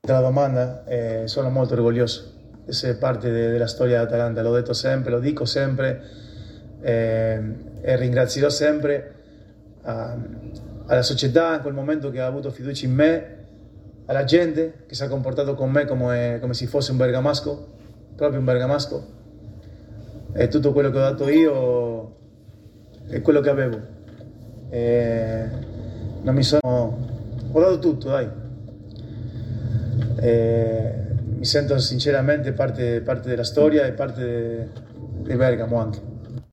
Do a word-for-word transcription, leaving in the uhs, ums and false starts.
La domanda, eh, sono molto orgoglioso di essere parte de, della storia dell'Atalanta, l'ho detto sempre, lo dico sempre eh, e ringrazierò sempre a, alla società in quel momento che ha avuto fiducia in me, alla gente che si è comportato con me come, come se fosse un bergamasco, proprio un bergamasco, e tutto quello che ho dato io è quello che avevo. E non mi sono... ho dato tutto, dai. E mi sento sinceramente parte, parte della storia e parte di Bergamo anche.